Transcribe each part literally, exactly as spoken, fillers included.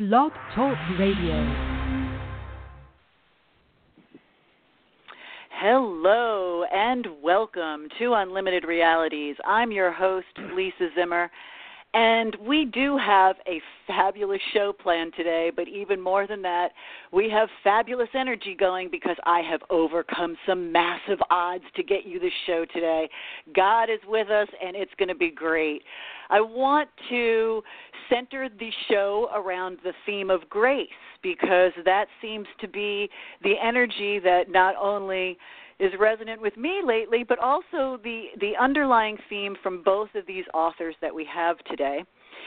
Blog Talk Radio. Hello and welcome to Unlimited Realities. I'm your host, Lisa Zimmer, and we do have a fabulous show planned today, but even more than that, we have fabulous energy going because I have overcome some massive odds to get you this show today. God is with us, and it's going to be great. I want to center the show around the theme of grace because that seems to be the energy that not only is resonant with me lately, but also the, the underlying theme from both of these authors that we have today.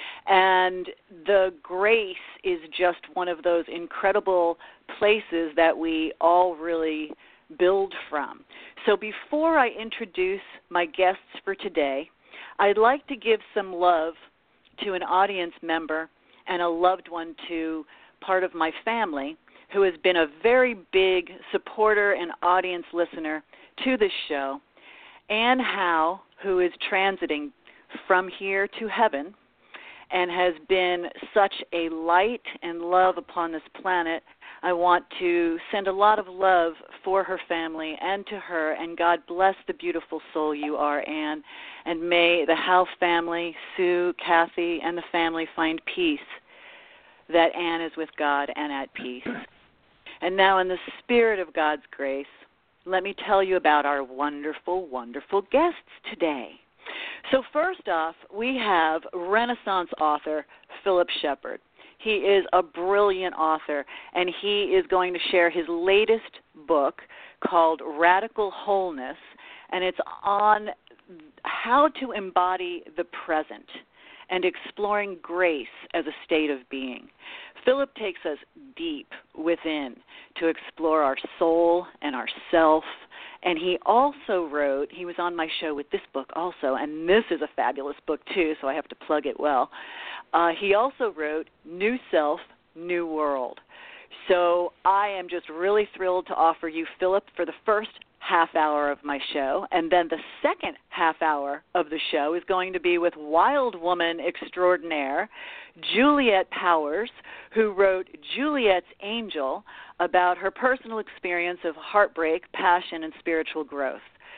And the grace is just one of those incredible places that we all really build from. So before I introduce my guests for today, I'd like to give some love to an audience member and a loved one to part of my family who has been a very big supporter and audience listener to this show. Anne Howe, who is transiting from here to heaven and has been such a light and love upon this planet, I want to send a lot of love for her family and to her, and God bless the beautiful soul you are, Anne, and may the Howe family, Sue, Kathy, and the family find peace, that Anne is with God and at peace. And now in the spirit of God's grace, let me tell you about our wonderful, wonderful guests today. So first off, we have Renaissance author Philip Shepherd. He is a brilliant author, and he is going to share his latest book called Radical Wholeness, and it's on how to embody the present and exploring grace as a state of being. Philip takes us deep within to explore our soul and our self, and he also wrote, he was on my show with this book also, and this is a fabulous book too, so I have to plug it well. Uh, he also wrote New Self, New World. So I am just really thrilled to offer you Philip for the first half hour of my show, and then the second half hour of the show is going to be with wild woman extraordinaire Juliet Powers, who wrote Juliet's Angel about her personal experience of heartbreak, passion, and spiritual growth.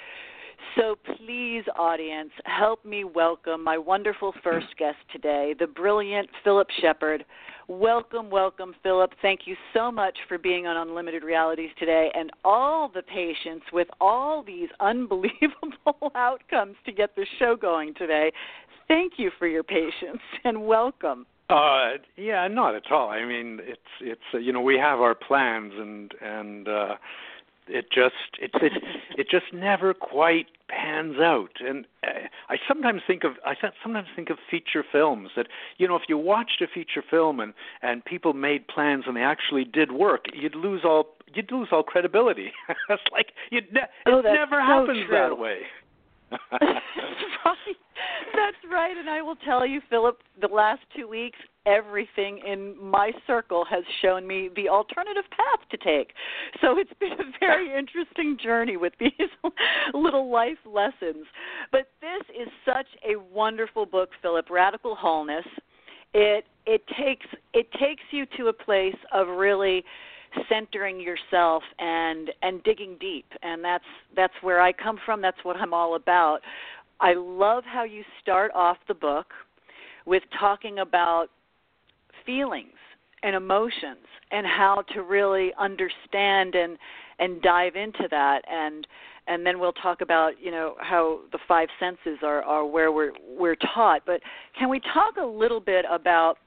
So please, audience, help me welcome my wonderful first guest today, the brilliant Philip Shepherd. Welcome, welcome, Philip. Thank you so much for being on Unlimited Realities today and all the patience with all these unbelievable outcomes to get the show going today. Thank you for your patience and welcome. Uh, yeah, not at all. I mean, it's it's uh, you know, we have our plans and and uh, it just it it it just never quite pans out. And uh, I sometimes think of I sometimes think of feature films that, you know, if you watched a feature film and, and people made plans and they actually did work, you'd lose all you'd lose all credibility. It's like you'd ne- oh, it never so happens true. that way. That's right. That's right. And I will tell you, Philip, the last two weeks, everything in my circle has shown me the alternative path to take. So it's been a very interesting journey with these little life lessons. But this is such a wonderful book, Philip, Radical Wholeness. It it takes it takes you to a place of really centering yourself and and digging deep, and that's that's where I come from. That's what I'm all about. I love how you start off the book with talking about feelings and emotions and how to really understand and and dive into that, and and then we'll talk about, you know, how the five senses are, are where we're we're taught. But can we talk a little bit about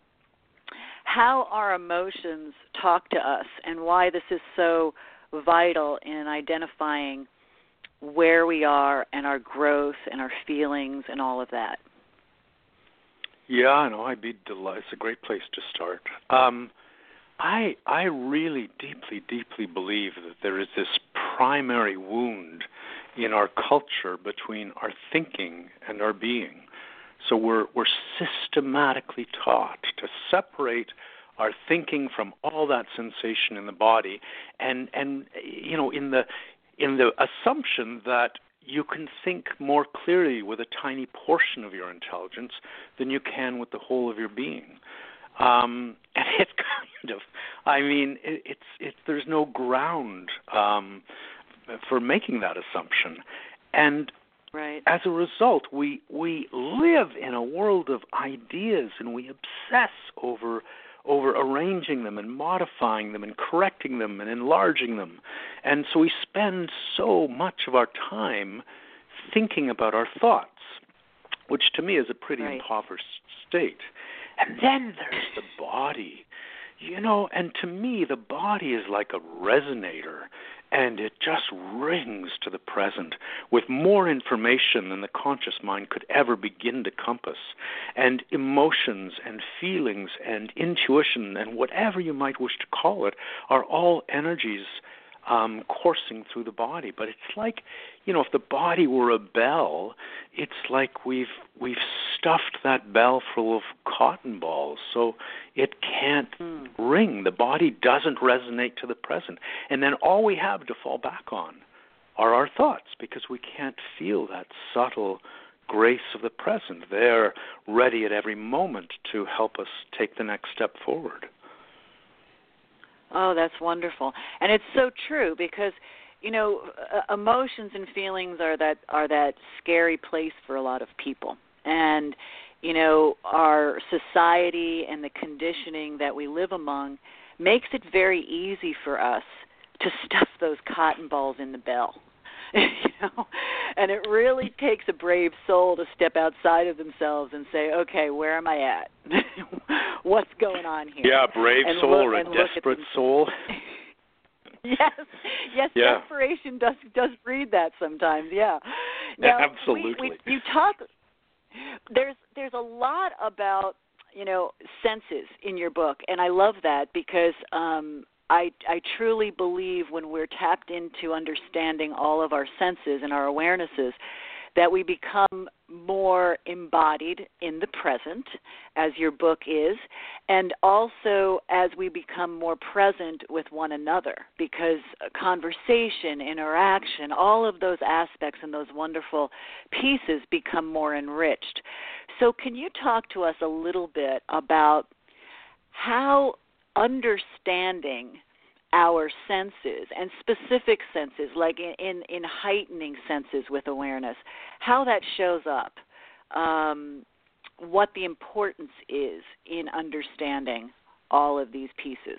how our emotions talk to us and why this is so vital in identifying where we are and our growth and our feelings and all of that? Yeah, I know. I'd be delighted. It's a great place to start. Um, I I really deeply, deeply believe that there is this primary wound in our culture between our thinking and our being. So we're we're systematically taught to separate our thinking from all that sensation in the body, and and you know, in the in the assumption that you can think more clearly with a tiny portion of your intelligence than you can with the whole of your being. Um, and it's kind of, I mean, it, it's it's there's no ground um, for making that assumption, and right. as a result, we we live in a world of ideas, and we obsess over over arranging them and modifying them and correcting them and enlarging them, and so we spend so much of our time thinking about our thoughts, which to me is a pretty right. impoverished state. And then there's the body, you know, and to me the body is like a resonator, and it just rings to the present with more information than the conscious mind could ever begin to compass. And emotions and feelings and intuition and whatever you might wish to call it are all energies um, coursing through the body. But it's like, you know, if the body were a bell, it's like we've we've stuffed that bell full of cotton balls, so it can't mm. ring. The body doesn't resonate to the present. And then all we have to fall back on are our thoughts, because we can't feel that subtle grace of the present. They're ready at every moment to help us take the next step forward. Oh, that's wonderful. And it's so true, because, you know, uh, emotions and feelings are that are that scary place for a lot of people. And, you know, our society and the conditioning that we live among makes it very easy for us to stuff those cotton balls in the bell. You know, and it really takes a brave soul to step outside of themselves and say, okay, where am I at? What's going on here? Yeah, brave and soul look, or a desperate soul. Yes, yes, yeah. desperation does does breed that sometimes. Yeah, now, absolutely. We, we, you talk. There's there's a lot about, you know, senses in your book, and I love that, because um, I I truly believe when we're tapped into understanding all of our senses and our awarenesses, that we become more embodied in the present, as your book is, and also as we become more present with one another, because conversation, interaction, all of those aspects and those wonderful pieces become more enriched. So can you talk to us a little bit about how understanding our senses, and specific senses, like in, in, in heightening senses with awareness, how that shows up, um, what the importance is in understanding all of these pieces?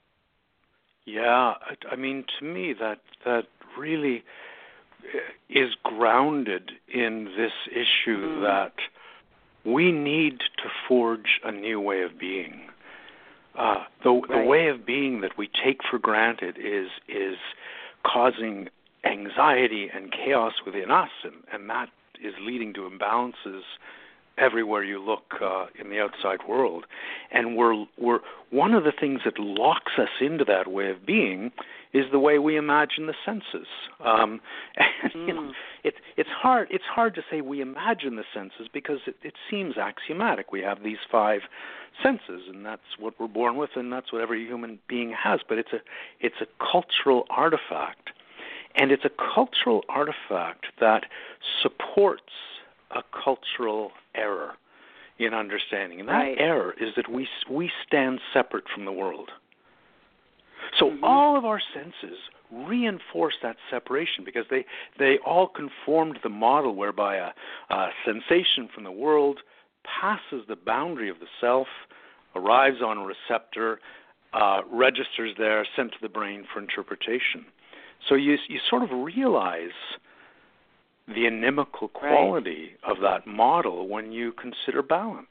Yeah, I mean, to me, that that really is grounded in this issue mm. that we need to forge a new way of being. Uh, the, right. the way of being that we take for granted is is causing anxiety and chaos within us, and, and that is leading to imbalances everywhere you look uh, in the outside world. And we're we're one of the things that locks us into that way of being is the way we imagine the senses. Um, and, mm. you know, it's it's hard it's hard to say we imagine the senses, because it, it seems axiomatic. We have these five senses, and that's what we're born with, and that's what every human being has. But it's a it's a cultural artifact, and it's a cultural artifact that supports a cultural error in understanding, and that right. error is that we we stand separate from the world. So mm-hmm. all of our senses reinforce that separation, because they they all conform to the model whereby a, a sensation from the world passes the boundary of the self, arrives on a receptor, uh, registers there, sent to the brain for interpretation. So you you sort of realize the inimical quality right. of that model when you consider balance.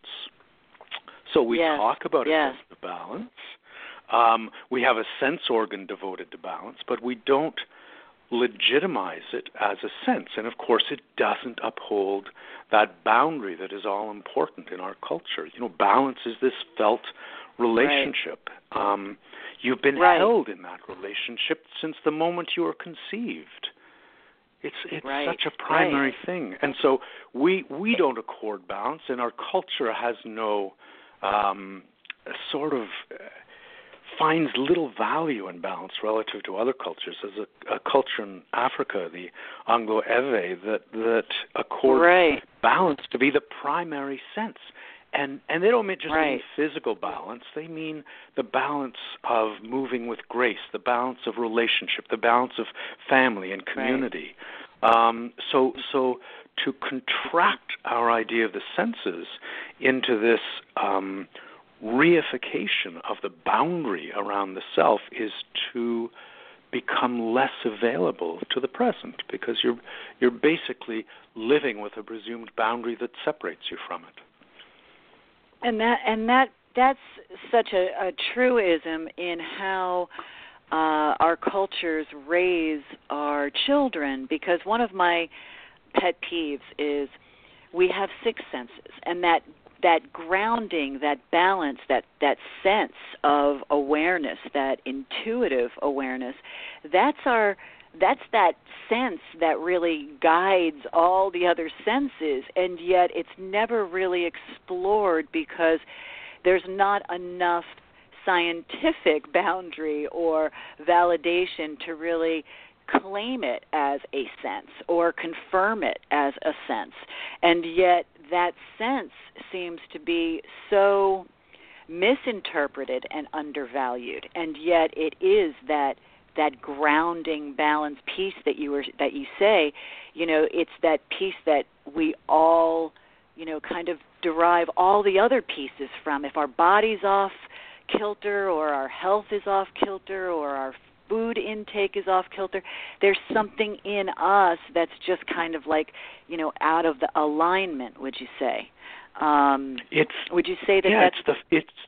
So we yes. talk about yes. a sense of balance. Um, we have a sense organ devoted to balance, but we don't legitimize it as a sense. And of course, it doesn't uphold that boundary that is all important in our culture. You know, balance is this felt relationship. Right. Um, you've been right. held in that relationship since the moment you were conceived. It's it's right. such a primary right. thing. And so we we don't accord balance, and our culture has no um, sort of uh, finds little value in balance relative to other cultures. There's a, a culture in Africa, the Anglo-Ewe, that, that accords right. balance to be the primary sense. And and they don't mean just right. mean physical balance. They mean the balance of moving with grace, the balance of relationship, the balance of family and community. Right. Um, so so to contract our idea of the senses into this um, reification of the boundary around the self is to become less available to the present, because you're you're basically living with a presumed boundary that separates you from it. And that and that that's such a, a truism in how uh, our cultures raise our children, because one of my pet peeves is we have six senses, and that that grounding, that balance, that, that sense of awareness, that intuitive awareness, that's our that's that sense that really guides all the other senses, and yet it's never really explored because there's not enough scientific boundary or validation to really claim it as a sense or confirm it as a sense. And yet that sense seems to be so misinterpreted and undervalued, and yet it is that that grounding balance piece that you were that you say, you know, it's that piece that we all, you know, kind of derive all the other pieces from. If our body's off kilter, or our health is off kilter, or our food intake is off kilter, there's something in us that's just kind of like, you know, out of the alignment, would you say? Um, it's would you say that yeah, that's it's the it's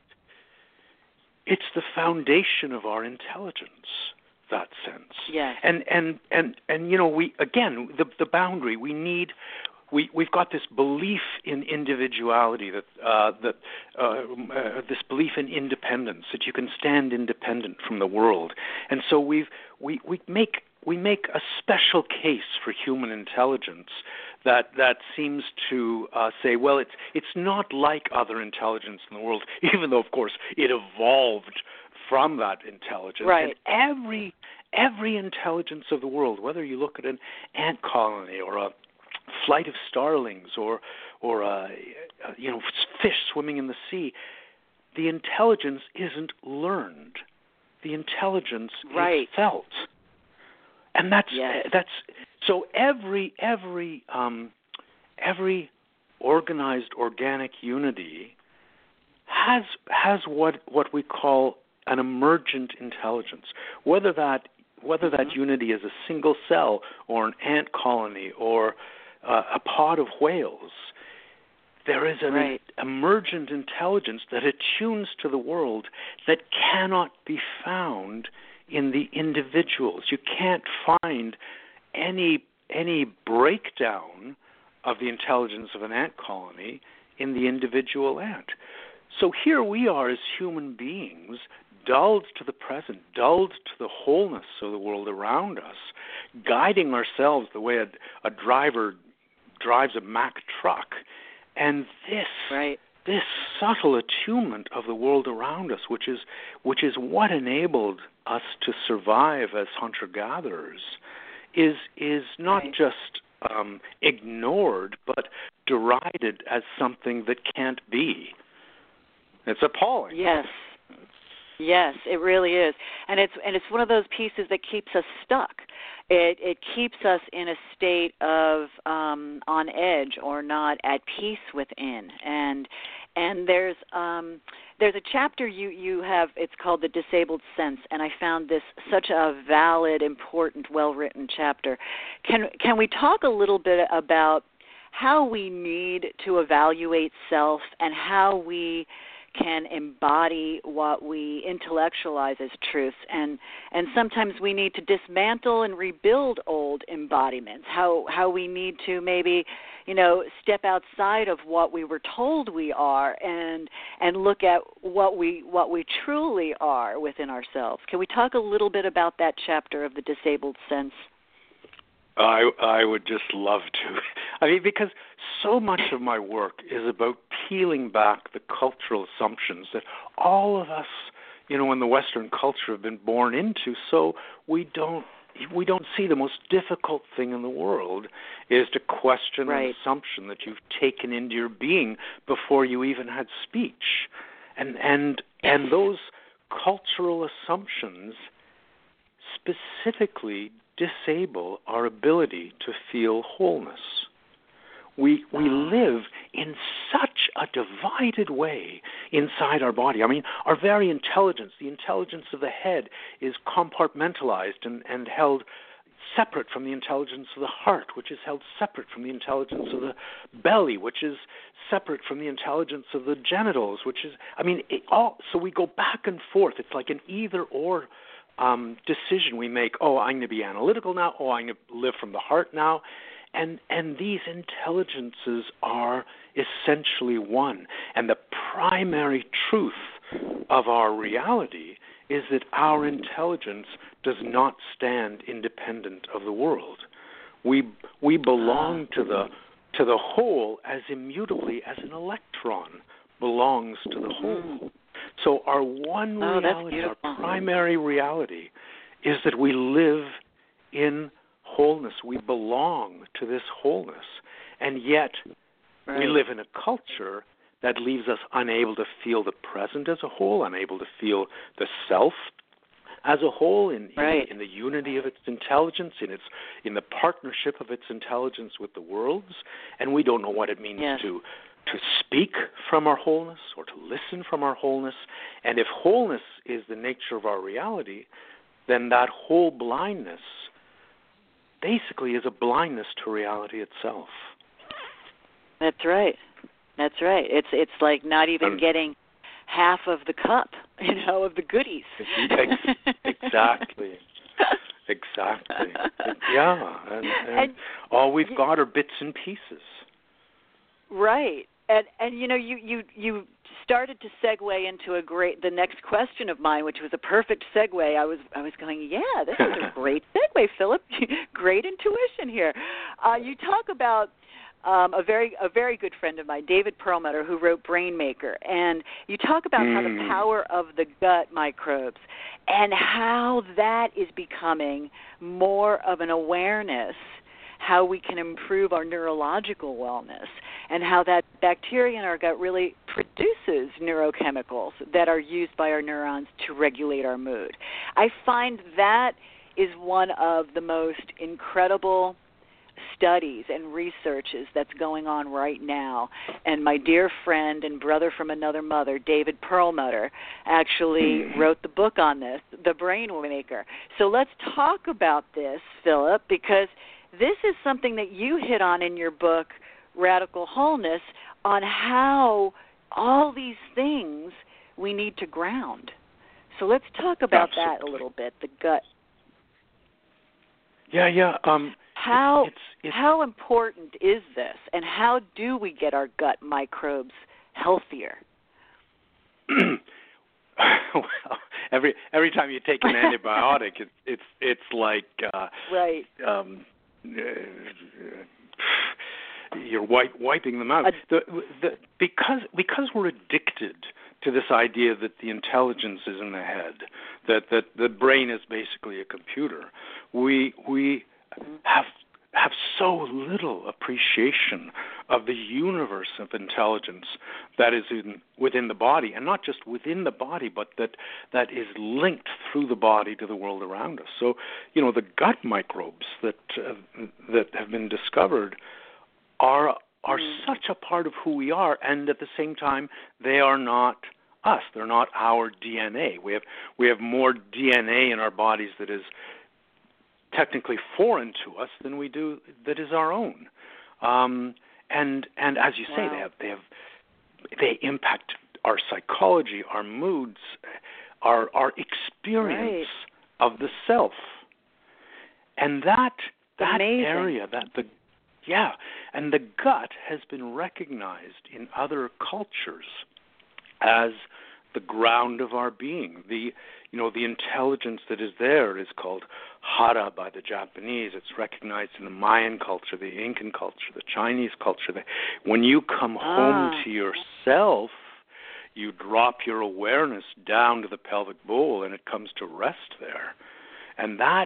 it's the foundation of our intelligence, that sense. Yes. And and and and you know, we again the the boundary we need. We, we've got this belief in individuality, that uh, that uh, uh, this belief in independence, that you can stand independent from the world, and so we've we, we make we make a special case for human intelligence that that seems to uh, say, well, it's it's not like other intelligence in the world, even though of course it evolved from that intelligence. Right. And every every intelligence of the world, whether you look at an ant colony or a flight of starlings, or, or uh, you know, fish swimming in the sea, the intelligence isn't learned. The intelligence right. is felt, and that's yes. that's so every every um, every organized organic unity has has what what we call an emergent intelligence, whether that whether that mm-hmm. unity is a single cell or an ant colony or Uh, a pod of whales. There is an right. emergent intelligence that attunes to the world that cannot be found in the individuals. You can't find any any breakdown of the intelligence of an ant colony in the individual ant. So here we are as human beings, dulled to the present, dulled to the wholeness of the world around us, guiding ourselves the way a, a driver drives a Mack truck, and this right. this subtle attunement of the world around us, which is which is what enabled us to survive as hunter-gatherers, is is not right. just um, ignored, but derided as something that can't be. It's appalling. Yes. Yes, it really is, and it's and it's one of those pieces that keeps us stuck. It it keeps us in a state of um, on edge or not at peace within. And and there's um, there's a chapter you, you have. It's called The Disabled Sense, and I found this such a valid, important, well-written chapter. Can can we talk a little bit about how we need to evaluate self and how we can embody what we intellectualize as truths, and and sometimes we need to dismantle and rebuild old embodiments, how how we need to maybe, you know, step outside of what we were told we are and and look at what we what we truly are within ourselves. Can we talk a little bit about that chapter of The Disabled Sense? I I would just love to. I mean, because so much of my work is about peeling back the cultural assumptions that all of us, you know, in the Western culture have been born into, so we don't we don't see the most difficult thing in the world is to question right. an assumption that you've taken into your being before you even had speech. And and and those cultural assumptions specifically disable our ability to feel wholeness. We we live in such a divided way inside our body. I mean, our very intelligence, the intelligence of the head, is compartmentalized and, and held separate from the intelligence of the heart, which is held separate from the intelligence of the belly, which is separate from the intelligence of the genitals, which is, I mean, it all. So we go back and forth. It's like an either-or um, decision we make. Oh, I'm going to be analytical now. Oh, I'm going to live from the heart now. And and these intelligences are essentially one. And the primary truth of our reality is that our intelligence does not stand independent of the world. We we belong to the to the whole as immutably as an electron belongs to the whole. So our one oh, reality, our primary reality, is that we live in wholeness. We belong to this wholeness. And yet right. we live in a culture that leaves us unable to feel the present as a whole, unable to feel the self as a whole, in, right. in, in the unity of its intelligence, in its in the partnership of its intelligence with the world's, and we don't know what it means yes. to to speak from our wholeness or to listen from our wholeness. And if wholeness is the nature of our reality, then that whole blindness basically is a blindness to reality itself. That's right. That's right. It's it's like not even um, getting half of the cup, you know, of the goodies. Exactly. Exactly. Yeah. And, and, and all we've got are bits and pieces. Right. And and you know, you, you, you started to segue into a great the next question of mine, which was a perfect segue. I was I was going, yeah, this is a great segue, Philip. Great intuition here. Uh, you talk about um, a very a very good friend of mine, David Perlmutter, who wrote Brainmaker, and you talk about mm. how the power of the gut microbes and how that is becoming more of an awareness, how we can improve our neurological wellness, and how that bacteria in our gut really produces neurochemicals that are used by our neurons to regulate our mood. I find that is one of the most incredible studies and researches that's going on right now. And my dear friend and brother from another mother, David Perlmutter, actually wrote the book on this, The Brainmaker. So let's talk about this, Philip, because this is something that you hit on in your book, Radical Wholeness, on how all these things we need to ground. So let's talk about Absolutely. that a little bit, the gut. Yeah, yeah. Um, how it's, it's, how important is this, and how do we get our gut microbes healthier? Well, every every time you take an antibiotic, it's it's it's like uh, right. Um, you're wipe, wiping them out. The, the, because because we're addicted to this idea that the intelligence is in the head, that, that the brain is basically a computer, we we have have so little appreciation of the universe of intelligence that is in, within the body, and not just within the body, but that that is linked through the body to the world around us. So, you know, the gut microbes that uh, that have been discovered are are mm. such a part of who we are, and at the same time, they are not us. They're not our D N A. We have we have more D N A in our bodies that is technically foreign to us than we do that is our own. Um, and and as you say, wow. they have they have they impact our psychology, our moods, our our experience right. of the self. And that that Amazing. area, that the yeah, and the gut has been recognized in other cultures as the ground of our being. The you know the intelligence that is there is called Hara by the Japanese. It's recognized in the Mayan culture, the Incan culture, the Chinese culture. When you come ah. home to yourself, you drop your awareness down to the pelvic bowl, and it comes to rest there. And that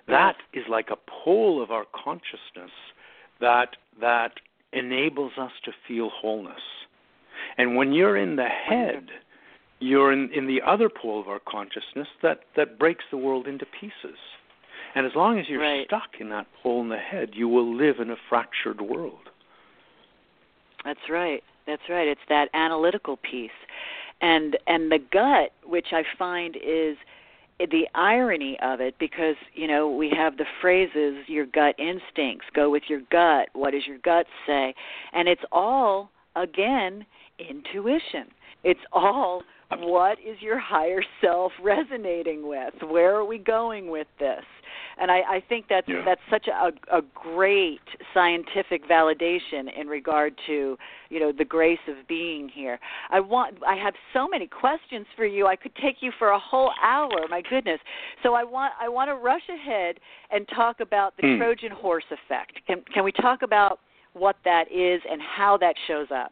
that is like a pole of our consciousness that that enables us to feel wholeness. And when you're in the head, you're in, in the other pole of our consciousness that, that breaks the world into pieces. And as long as you're right. stuck in that pole in the head, you will live in a fractured world. That's right. That's right. It's that analytical piece. And and the gut, which I find is the irony of it, because, you know, we have the phrases, your gut instincts, go with your gut, what does your gut say? And it's all, again, intuition. It's all, what is your higher self resonating with? Where are we going with this? And I, I think that's yeah. that's such a, a great scientific validation in regard to, you know, the grace of being here. I want I have so many questions for you. I could take you for a whole hour. My goodness. So I want I want to rush ahead and talk about the hmm. Trojan horse effect. Can can we talk about what that is and how that shows up?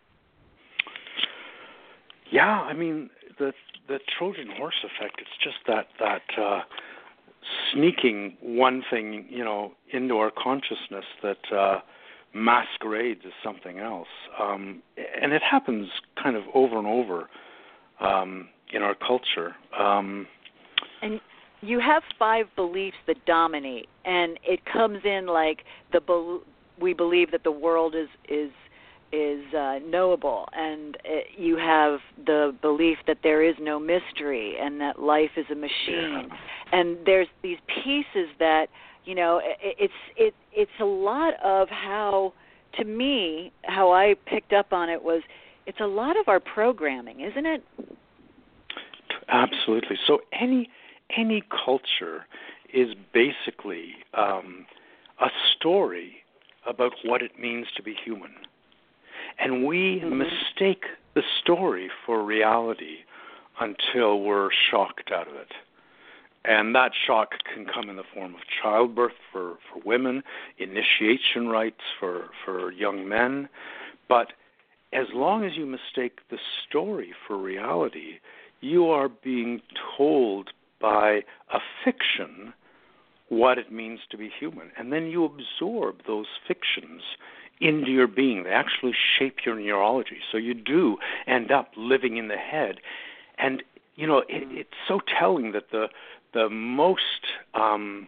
Yeah, I mean the the Trojan horse effect. It's just that that. Uh, sneaking one thing, you know, into our consciousness that uh, masquerades as something else. Um, and it happens kind of over and over um, in our culture. Um, and you have five beliefs that dominate, and it comes in like the be- we believe that the world is is is uh, knowable, and it, you have the belief that there is no mystery and that life is a machine. Yeah. And there's these pieces that, you know, it, it's it it's a lot of how, to me, how I picked up on it was it's a lot of our programming, isn't it? Absolutely. So any any culture is basically um, a story about what it means to be human. And we mm-hmm. mistake the story for reality until we're shocked out of it. And that shock can come in the form of childbirth for, for women, initiation rites for, for young men. But as long as you mistake the story for reality, you are being told by a fiction what it means to be human. And then you absorb those fictions into your being. They actually shape your neurology. So you do end up living in the head. And, you know, it, it's so telling that the the most um,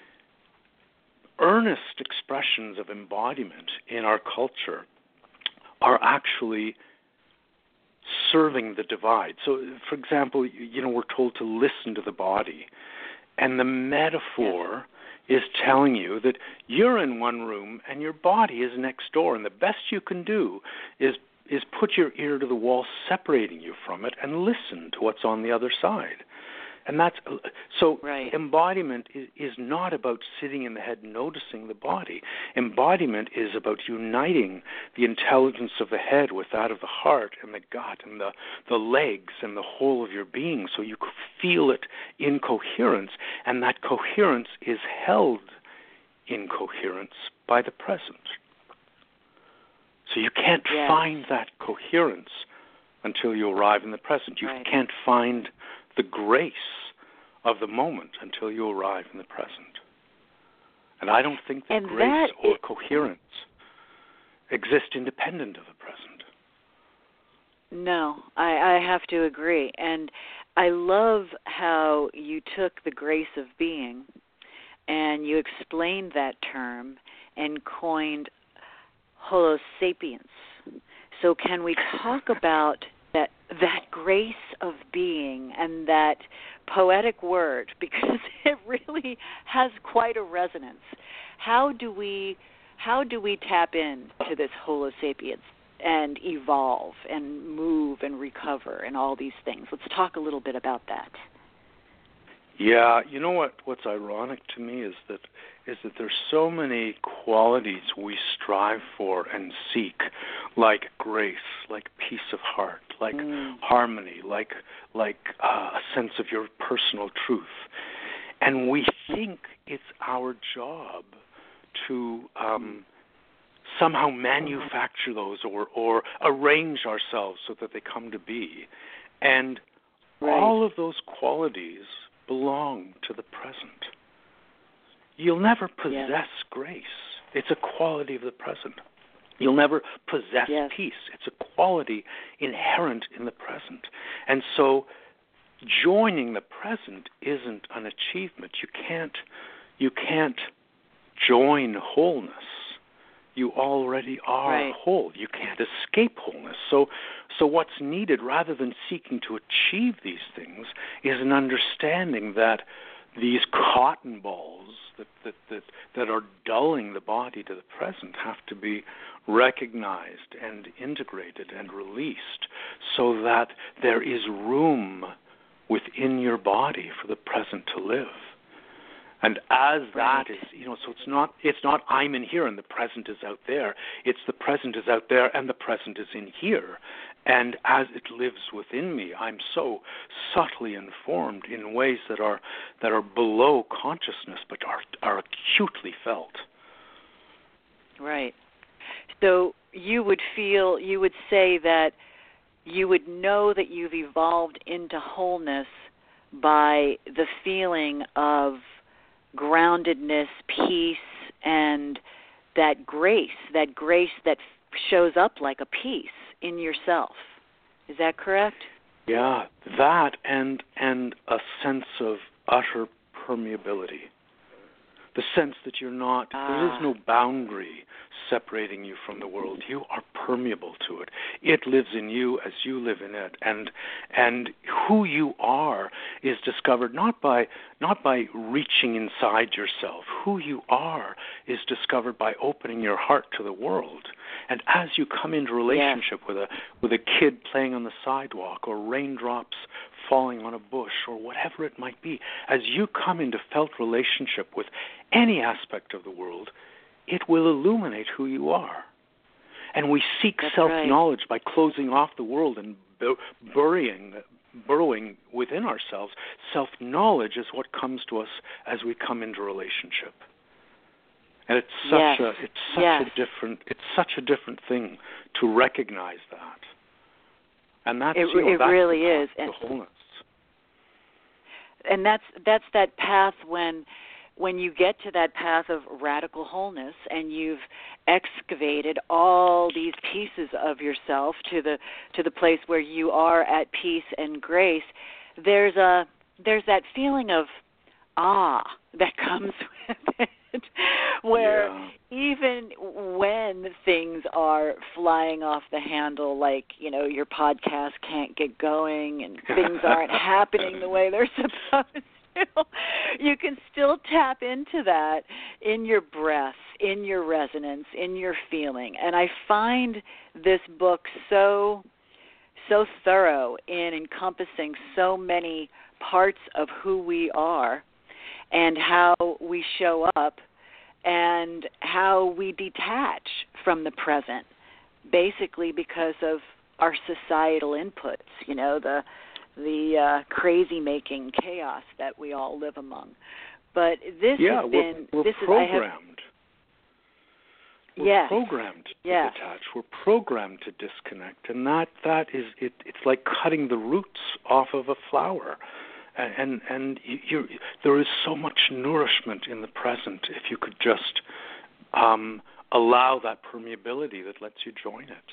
earnest expressions of embodiment in our culture are actually serving the divide. So, for example, you know, we're told to listen to the body. And the metaphor is telling you that you're in one room and your body is next door, and the best you can do is is put your ear to the wall separating you from it and listen to what's on the other side. And that's so right. Embodiment is, is not about sitting in the head noticing the body. Embodiment is about uniting the intelligence of the head with that of the heart and the gut and the, the legs and the whole of your being, so you feel it in coherence, and that coherence is held in coherence by the present. So you can't yes. find that coherence until you arrive in the present. You right. can't find the grace of the moment until you arrive in the present. And I don't think that and grace that or is, coherence exist independent of the present. No, I, I have to agree. And I love how you took the grace of being and you explained that term and coined Homo sapiens. So can we talk about that that grace of being and that poetic word, because it really has quite a resonance. How do we how do we tap into this Homo sapiens and evolve and move and recover and all these things? Let's talk a little bit about that. Yeah, you know what? What's ironic to me is that is that there's so many qualities we strive for and seek, like grace, like peace of heart, like mm. harmony, like like uh, a sense of your personal truth, and we think it's our job to um, somehow manufacture those or or arrange ourselves so that they come to be, and right. all of those qualities belong to the present. You'll never possess yes. grace. It's a quality of the present. You'll never possess yes. peace. It's a quality inherent in the present. And so joining the present isn't an achievement. You can't you can't join wholeness. You already are right. whole. You can't escape wholeness. So so what's needed, rather than seeking to achieve these things, is an understanding that these cotton balls that, that, that, that are dulling the body to the present have to be recognized and integrated and released so that there is room within your body for the present to live. And as right. that is, you know, so it's not it's not I'm in here and the present is out there. It's the present is out there and the present is in here. And as it lives within me, I'm so subtly informed in ways that are that are below consciousness but are are acutely felt. Right. So you would feel, you would say that you would know that you've evolved into wholeness by the feeling of groundedness, peace, and that grace, that grace that shows up like a peace in yourself. Is that correct? Yeah, that and and a sense of utter permeability. The sense that you're not, ah. there is no boundary separating you from the world. You are permeable to it. It lives in you as you live in it. And and who you are is discovered not by not by reaching inside yourself. Who you are is discovered by opening your heart to the world. And as you come into relationship yes. with a with a kid playing on the sidewalk, or raindrops falling on a bush, or whatever it might be, as you come into felt relationship with any aspect of the world, it will illuminate who you are. And we seek That's self-knowledge right. by closing off the world and bur- burying, burrowing within ourselves. Self-knowledge is what comes to us as we come into relationship. And it's such yes. a it's such yes. a different it's such a different thing to recognize that. And that's it, you know, it that's really the is. And, the wholeness. and that's that's that path when when you get to that path of radical wholeness and you've excavated all these pieces of yourself to the to the place where you are at peace and grace, there's a there's that feeling of awe that comes with it, where yeah. even when things are flying off the handle, like, you know, your podcast can't get going and things aren't happening the way they're supposed to, you can still tap into that in your breath, in your resonance, in your feeling. And I find this book so so thorough in encompassing so many parts of who we are and how we show up and how we detach from the present, basically because of our societal inputs, you know, the the uh, crazy-making chaos that we all live among. But this yeah, has we're, been... we're this programmed. Is, I have, we're yes. programmed to yes. detach. We're programmed to disconnect. And that, that is, it, it's like cutting the roots off of a flower. And, and, and you, you, there is so much nourishment in the present if you could just um, allow that permeability that lets you join it.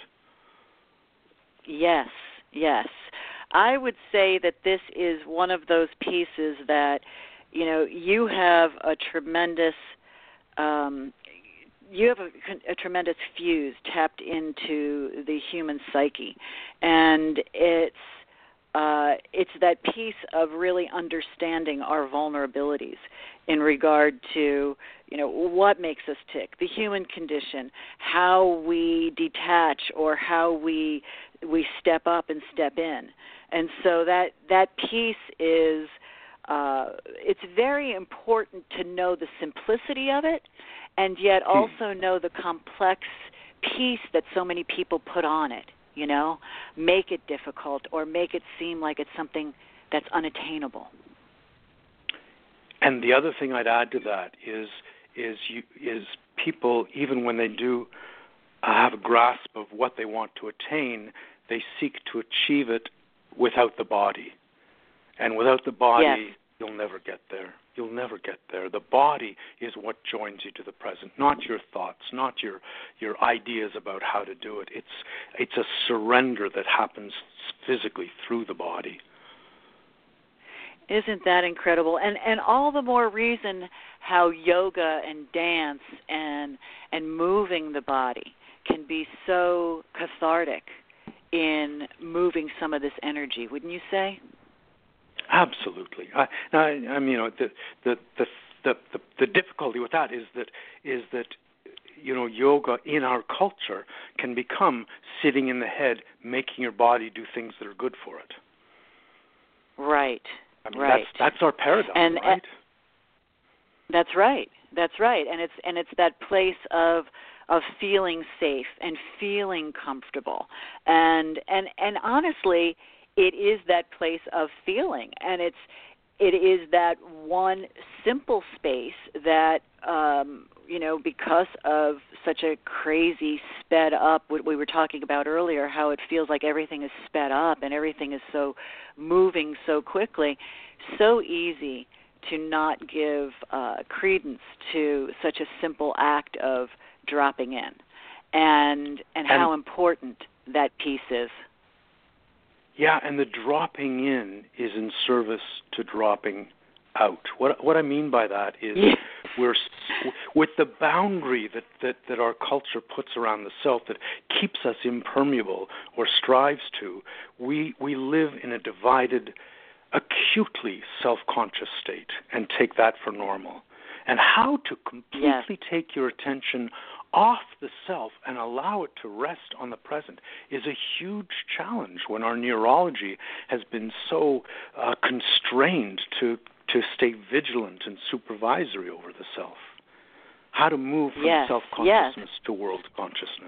Yes, yes. I would say that this is one of those pieces that, you know, you have a tremendous, um, you have a, a tremendous fuse tapped into the human psyche, and it's uh, it's that piece of really understanding our vulnerabilities in regard to, you know, what makes us tick, the human condition, how we detach or how we we step up and step in. And so that that piece is, uh, it's very important to know the simplicity of it and yet also know the complex piece that so many people put on it, you know, make it difficult or make it seem like it's something that's unattainable. And the other thing I'd add to that is is you, is people, even when they do uh, have a grasp of what they want to attain, they seek to achieve it without the body. And without the body, yes. you'll never get there. You'll never get there. The body is what joins you to the present, not your thoughts, not your your ideas about how to do it. It's it's a surrender that happens physically through the body. Isn't that incredible? And and all the more reason how yoga and dance and and moving the body can be so cathartic in moving some of this energy, wouldn't you say? Absolutely. I, I, I mean, you know, the the, the the the the difficulty with that is that is that you know, yoga in our culture can become sitting in the head, making your body do things that are good for it. Right. I mean, right. That's that's our paradigm, and, right? And that's right. That's right. And it's and it's that place of of feeling safe and feeling comfortable. And and and honestly, it is that place of feeling, and it's it is that one simple space that um, you know, because of such a crazy sped up, what we were talking about earlier, how it feels like everything is sped up and everything is so moving so quickly, so easy to not give uh, credence to such a simple act of dropping in, and and how and, important that piece is. Yeah, and the dropping in is in service to dropping out. What what I mean by that is yes. we're with the boundary that, that, that our culture puts around the self that keeps us impermeable or strives to, we we live in a divided, acutely self-conscious state and take that for normal. And how to completely yes. take your attention off the self and allow it to rest on the present is a huge challenge when our neurology has been so uh, constrained to to stay vigilant and supervisory over the self. How to move from yes. self-consciousness yes. to world consciousness.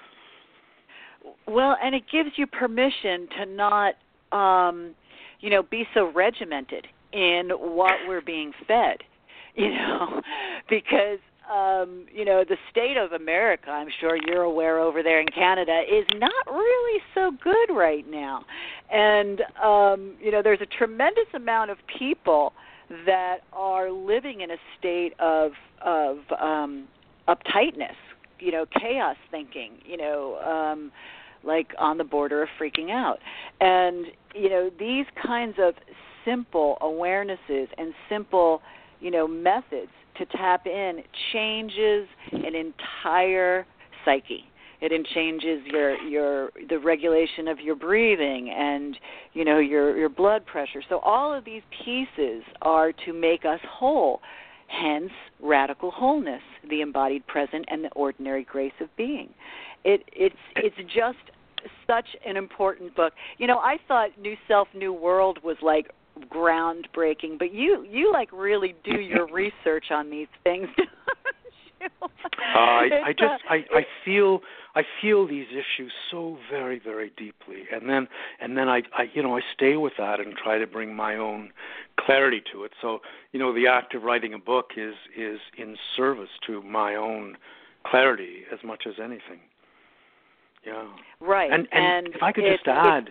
Well, and it gives you permission to not, um, you know, be so regimented in what we're being fed, you know, because Um, you know, the state of America, I'm sure you're aware over there in Canada, is not really so good right now. And, um, you know, there's a tremendous amount of people that are living in a state of, of um, uptightness, you know, chaos thinking, you know, um, like on the border of freaking out. And, you know, these kinds of simple awarenesses and simple, you know, methods to tap in changes an entire psyche. It changes your your the regulation of your breathing and, you know, your your blood pressure. So all of these pieces are to make us whole. Hence, radical wholeness, the embodied present and the ordinary grace of being. It it's it's just such an important book. You know, I thought New Self, New World was like groundbreaking, but you you like really do your research on these things. uh, I, I just I, I feel I feel these issues so very very deeply, and then and then I, I you know I stay with that and try to bring my own clarity to it. So you know the act of writing a book is is in service to my own clarity as much as anything. Yeah. Right. And and, and if I could it, just add.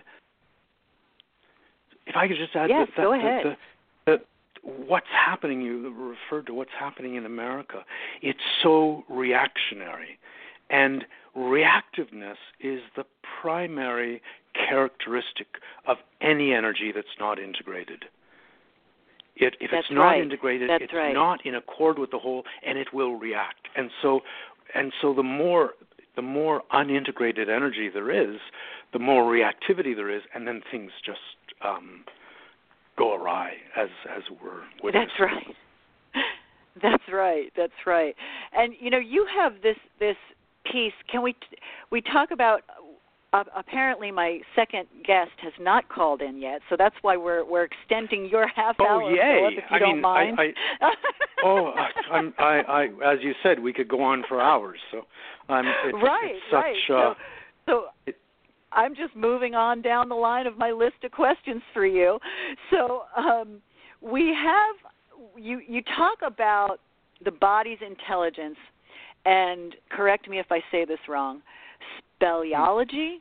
If I could just add yes, that, that, go that, ahead. that, that what's happening, you referred to what's happening in America, it's so reactionary. And reactiveness is the primary characteristic of any energy that's not integrated. It, if that's it's not right. integrated, that's it's right. not in accord with the whole, and it will react. And so, and so the more the more unintegrated energy there is, the more reactivity there is, and then things just um, go awry, as as we're witnessing. That's right. That's right. That's right. And you know, you have this this piece. Can we we talk about? Uh, apparently, my second guest has not called in yet, so that's why we're we're extending your half oh, hour. yay! Philip, if you I don't mean, mind. I, I, oh, I'm, I, I, as you said, we could go on for hours. So, um, it's, right, it's such. right. Uh, so, so it, I'm just moving on down the line of my list of questions for you. So, um, we have you. You talk about the body's intelligence, and correct me if I say this wrong. Speleology?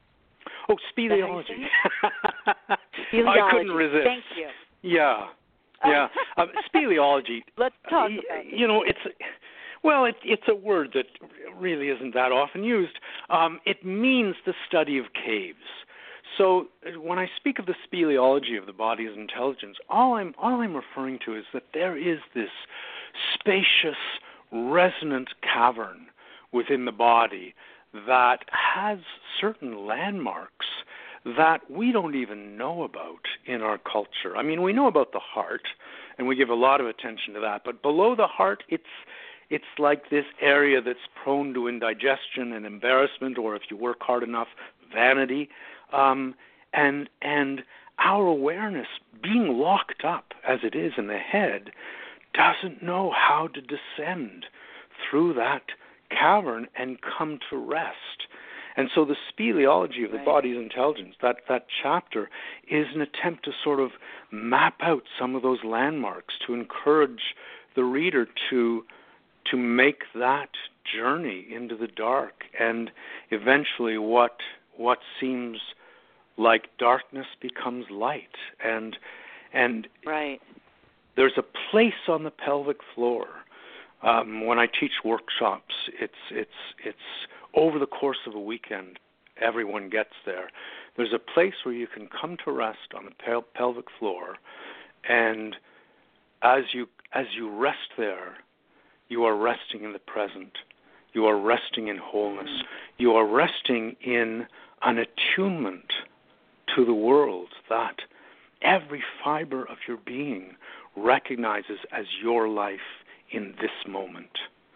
Oh, speleology. Speleology. I couldn't resist. Thank you. Yeah. yeah. Uh, speleology. Let's talk y- about it. You know, it's well, it, it's a word that really isn't that often used. Um, it means the study of caves. So when I speak of the speleology of the body's intelligence, all I'm all I'm referring to is that there is this spacious, resonant cavern within the body that has certain landmarks that we don't even know about in our culture. I mean, we know about the heart, and we give a lot of attention to that, but below the heart, it's it's like this area that's prone to indigestion and embarrassment, or if you work hard enough, vanity. Um, and and our awareness, being locked up as it is in the head, doesn't know how to descend through that cavern and come to rest. And so the speleology of the Right. body's intelligence, that, that chapter, is an attempt to sort of map out some of those landmarks, to encourage the reader to to make that journey into the dark, and eventually what what seems like darkness becomes light. And and Right. there's a place on the pelvic floor. Um, when I teach workshops, it's it's it's over the course of a weekend. Everyone gets there. There's a place where you can come to rest on the pel- pelvic floor, and as you as you rest there, you are resting in the present. You are resting in wholeness. Mm. You are resting in an attunement to the world that every fiber of your being recognizes as your life in this moment.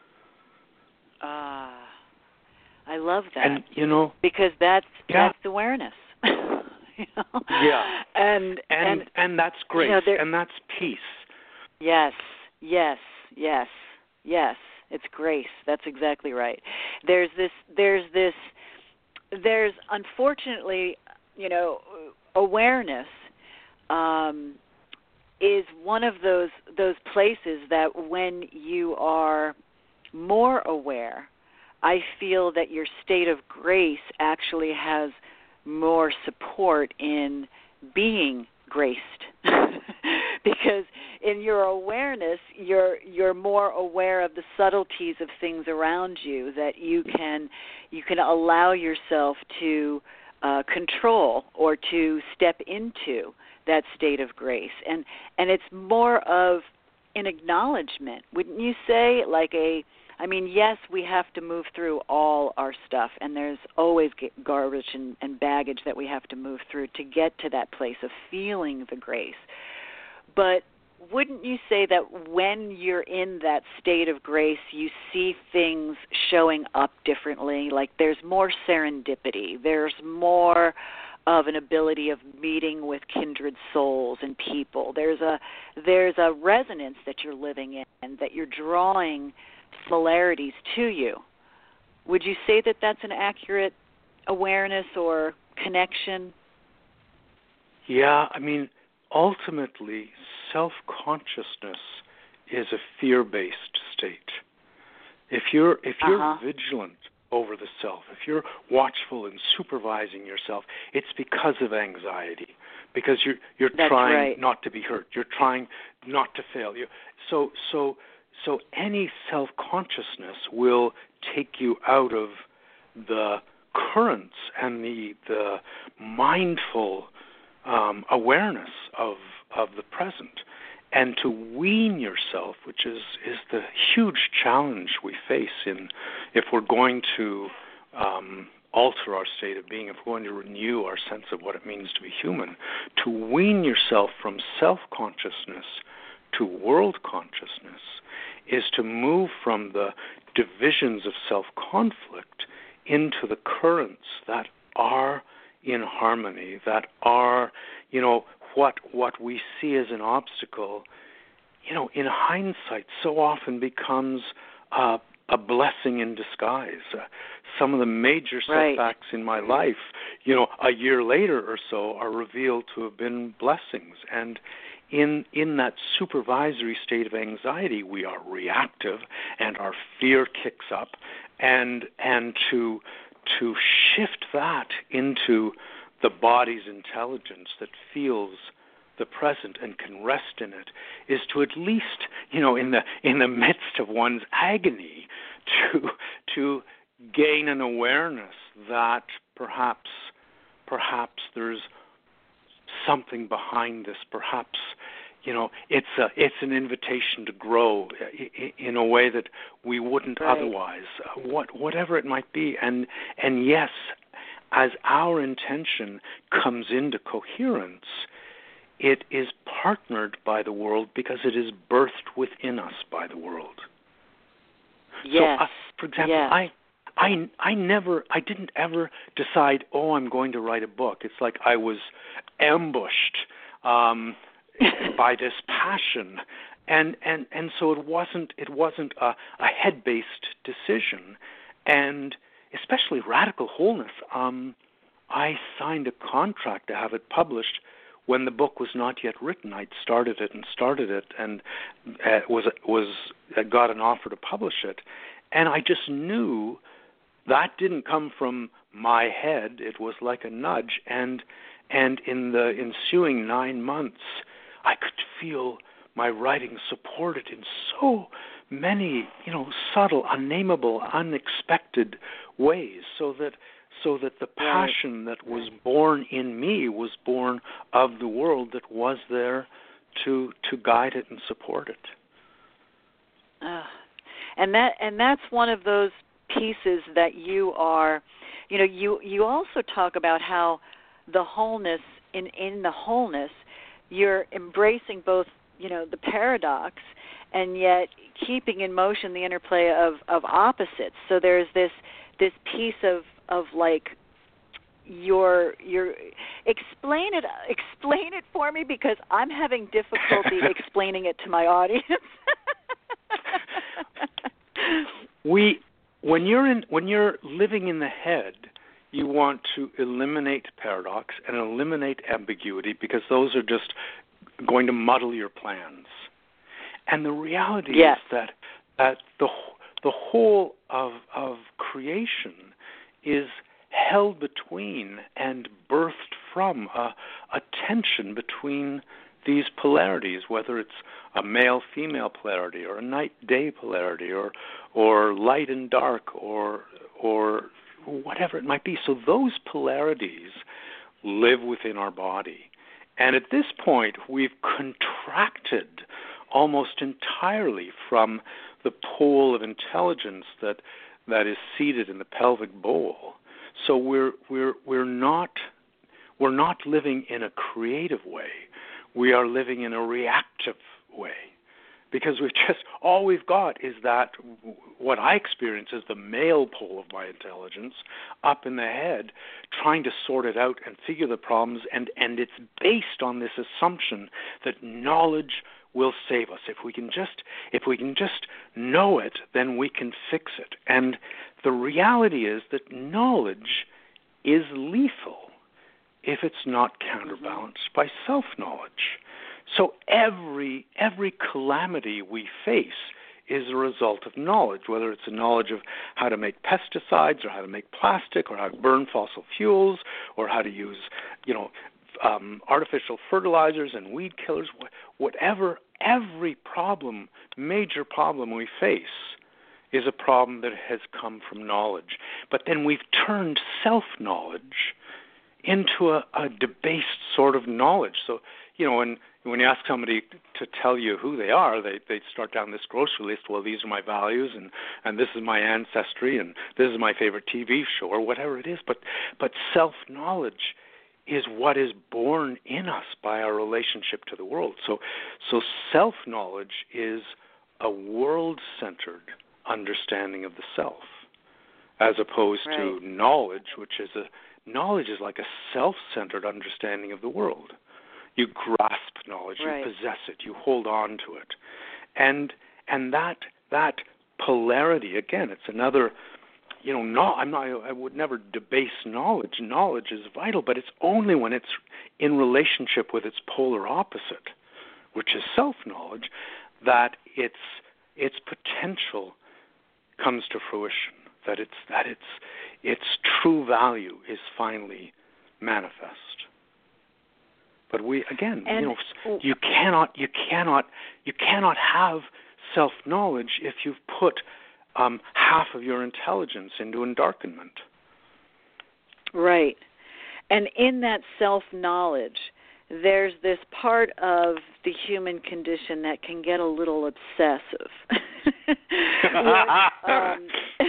Ah, I love that. And you know, because that's yeah. that's awareness. you know? Yeah. And and and and that's grace, you know, there, and that's peace. Yes, yes, yes, yes. It's grace. That's exactly right. There's this. There's this. There's unfortunately, you know, awareness um, is one of those those places that when you are more aware, I feel that your state of grace actually has more support in being graced. Because in your awareness, you're you're more aware of the subtleties of things around you, that you can you can allow yourself to uh, control or to step into that state of grace. And and it's more of an acknowledgement, wouldn't you say? Like a, I mean, yes, we have to move through all our stuff, and there's always garbage and, and baggage that we have to move through to get to that place of feeling the grace. But wouldn't you say that when you're in that state of grace, you see things showing up differently? Like there's more serendipity, there's more of an ability of meeting with kindred souls and people. There's a there's a resonance that you're living in, and that you're drawing similarities to you. Would you say that that's an accurate awareness or connection? Yeah, I mean, ultimately, self-consciousness is a fear-based state. If you're if you're uh-huh. vigilant over the self, if you're watchful and supervising yourself, it's because of anxiety, because you're you're That's trying right. not to be hurt, you're trying not to fail. You so so so any self-consciousness will take you out of the currents and the the mindful um, awareness of of the present, and to wean yourself, which is, is the huge challenge we face in if we're going to um, alter our state of being, if we're going to renew our sense of what it means to be human, to wean yourself from self-consciousness to world consciousness is to move from the divisions of self-conflict into the currents that are in harmony, that are, you know, what what we see as an obstacle, you know, in hindsight, so often becomes uh, a blessing in disguise. Uh, some of the major right. setbacks in my life, you know, a year later or so, are revealed to have been blessings. And in in that supervisory state of anxiety, we are reactive, and our fear kicks up, and and to to shift that into the body's intelligence that feels the present and can rest in it is to at least, you know, in the in the midst of one's agony, to to gain an awareness that perhaps perhaps there's something behind this. Perhaps, you know, it's a it's an invitation to grow in a way that we wouldn't right. otherwise. What whatever it might be, and and yes, as our intention comes into coherence, it is partnered by the world because it is birthed within us by the world. Yes. So, uh, for example, yes. I. I, I never, I didn't ever decide, oh, I'm going to write a book. It's like I was ambushed um, by this passion, and, and, and so it wasn't, it wasn't a, a head-based decision, and especially Radical Wholeness. Um, I signed a contract to have it published when the book was not yet written. I'd started it and started it, and uh, was was uh, got an offer to publish it, and I just knew. That didn't come from my head. It was like a nudge. And and in the ensuing nine months, I could feel my writing supported in so many, you know, subtle, unnameable, unexpected ways, so that so that the passion that was born in me was born of the world that was there to to guide it and support it. Uh, and that and that's one of those pieces that you are, you know, you, you also talk about how the wholeness, in, in the wholeness, you're embracing both, you know, the paradox and yet keeping in motion the interplay of, of opposites. So there's this this piece of, of like your your explain it explain it for me, because I'm having difficulty explaining it to my audience. we When you're in, when you're living in the head, you want to eliminate paradox and eliminate ambiguity, because those are just going to muddle your plans. And the reality yes. is that that the the whole of of creation is held between and birthed from a, a tension between these polarities, whether it's a male-female polarity or a night-day polarity or or light and dark or or whatever it might be. So those polarities live within our body. And at this point, we've contracted almost entirely from the pole of intelligence that that is seated in the pelvic bowl. So we're we're we're not we're not living in a creative way. We are living in a reactive way, because we've just all we've got is that what I experience as the male pole of my intelligence up in the head, trying to sort it out and figure the problems, and, and it's based on this assumption that knowledge will save us. If we can just if we can just know it, then we can fix it. And the reality is that knowledge is lethal if it's not counterbalanced by self-knowledge. So every every calamity we face is a result of knowledge, whether it's a knowledge of how to make pesticides or how to make plastic or how to burn fossil fuels or how to use, you know, um, artificial fertilizers and weed killers, whatever. Every problem, major problem we face is a problem that has come from knowledge. But then we've turned self-knowledge into a, a debased sort of knowledge. So, you know, when when you ask somebody to tell you who they are, they they start down this grocery list. Well, these are my values, and, and this is my ancestry, and this is my favorite T V show, or whatever it is. But but self-knowledge is what is born in us by our relationship to the world. So so self-knowledge is a world-centered understanding of the self, as opposed right. to knowledge, which is a knowledge is like a self-centered understanding of the world. You grasp knowledge, right. you possess it, you hold on to it. And and that that polarity, again, it's another, you know, no, I'm not, I would never debase knowledge. Knowledge is vital, but it's only when it's in relationship with its polar opposite, which is self-knowledge, that its its potential comes to fruition, that it's that its its true value is finally manifest. But we again, and, you know, you cannot, you cannot, you cannot have self-knowledge if you've put um, half of your intelligence into endarkenment. Right. And in that self-knowledge, there's this part of the human condition that can get a little obsessive. with, um,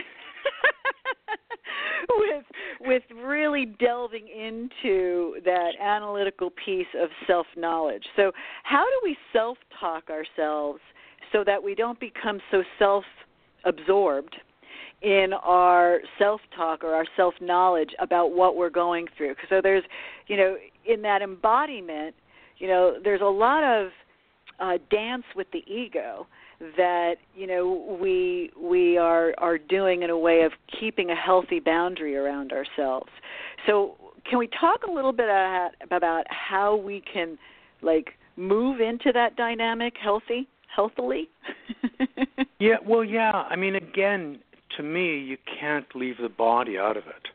with with really delving into that analytical piece of self-knowledge. So how do we self-talk ourselves so that we don't become so self-absorbed in our self-talk or our self-knowledge about what we're going through? So there's, you know, in that embodiment, you know, there's a lot of uh, dance with the ego that, you know, we we are are doing in a way of keeping a healthy boundary around ourselves. So can we talk a little bit about, about how we can, like, move into that dynamic healthy, healthily? Yeah, well, yeah. I mean, again, to me, you can't leave the body out of it.